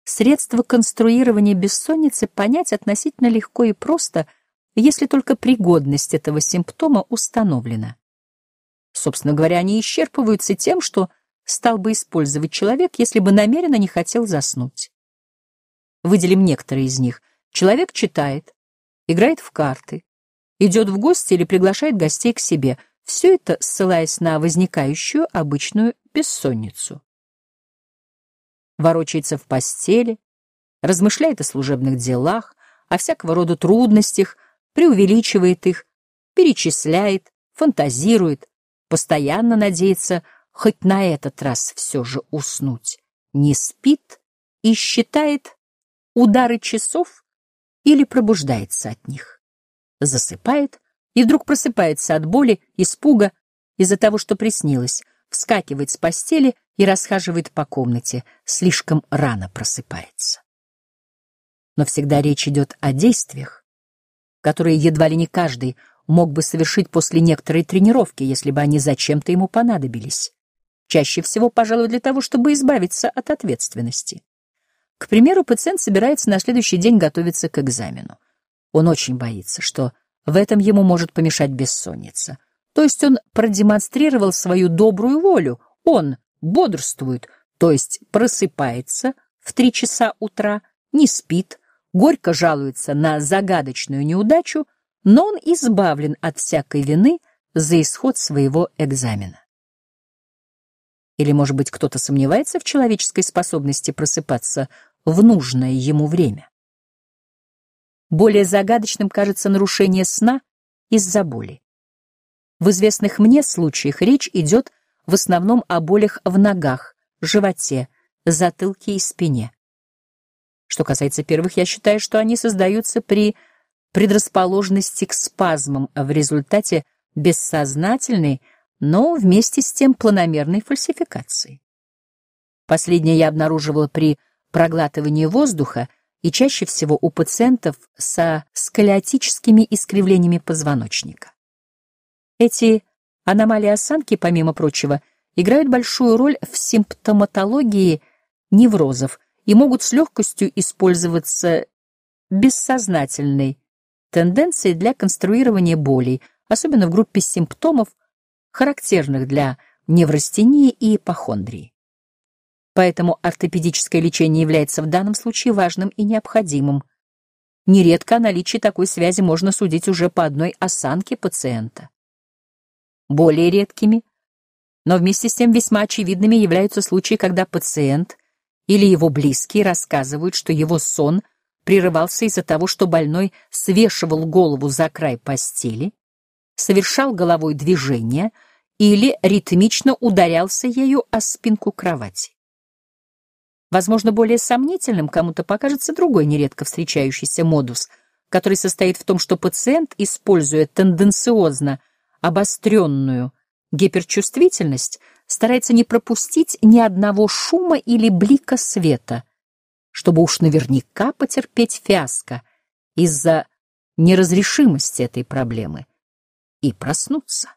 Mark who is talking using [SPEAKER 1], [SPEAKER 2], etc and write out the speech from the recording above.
[SPEAKER 1] Средство конструирования бессонницы понять относительно легко и просто, если только пригодность этого симптома установлена. Собственно говоря, они исчерпываются тем, что стал бы использовать человек, если бы намеренно не хотел заснуть. Выделим некоторые из них. Человек читает, играет в карты, идет в гости или приглашает гостей к себе. Все это ссылаясь на возникающую обычную бессонницу. Ворочается в постели, размышляет о служебных делах, о всякого рода трудностях, преувеличивает их, перечисляет, фантазирует, постоянно надеется хоть на этот раз все же уснуть, не спит и считает удары часов или пробуждается от них, засыпает и вдруг просыпается от боли, испуга из-за того, что приснилось, вскакивает с постели и расхаживает по комнате, слишком рано просыпается. Но всегда речь идет о действиях, которые едва ли не каждый мог бы совершить после некоторой тренировки, если бы они зачем-то ему понадобились. Чаще всего, пожалуй, для того, чтобы избавиться от ответственности. К примеру, пациент собирается на следующий день готовиться к экзамену. Он очень боится, что в этом ему может помешать бессонница. То есть он продемонстрировал свою добрую волю, он бодрствует, то есть просыпается в 3 часа утра, не спит, горько жалуется на загадочную неудачу, но он избавлен от всякой вины за исход своего экзамена. Или, может быть, кто-то сомневается в человеческой способности просыпаться в нужное ему время. Более загадочным кажется нарушение сна из-за боли. В известных мне случаях речь идет в основном о болях в ногах, животе, затылке и спине. Что касается первых, я считаю, что они создаются при предрасположенности к спазмам в результате бессознательной, но вместе с тем планомерной фальсификации. Последнее я обнаруживала при проглатывании воздуха и чаще всего у пациентов со сколиотическими искривлениями позвоночника. Эти аномалии осанки, помимо прочего, играют большую роль в симптоматологии неврозов и могут с легкостью использоваться бессознательной тенденцией для конструирования болей, особенно в группе симптомов, характерных для неврастении и ипохондрии. Поэтому ортопедическое лечение является в данном случае важным и необходимым. Нередко о наличии такой связи можно судить уже по одной осанке пациента. Более редкими, но вместе с тем весьма очевидными являются случаи, когда пациент или его близкие рассказывают, что его сон прерывался из-за того, что больной свешивал голову за край постели, совершал головой движения или ритмично ударялся ею о спинку кровати. Возможно, более сомнительным кому-то покажется другой нередко встречающийся модус, который состоит в том, что пациент, используя тенденциозно обостренную гиперчувствительность, старается не пропустить ни одного шума или блика света, чтобы уж наверняка потерпеть фиаско из-за неразрешимости этой проблемы и проснуться.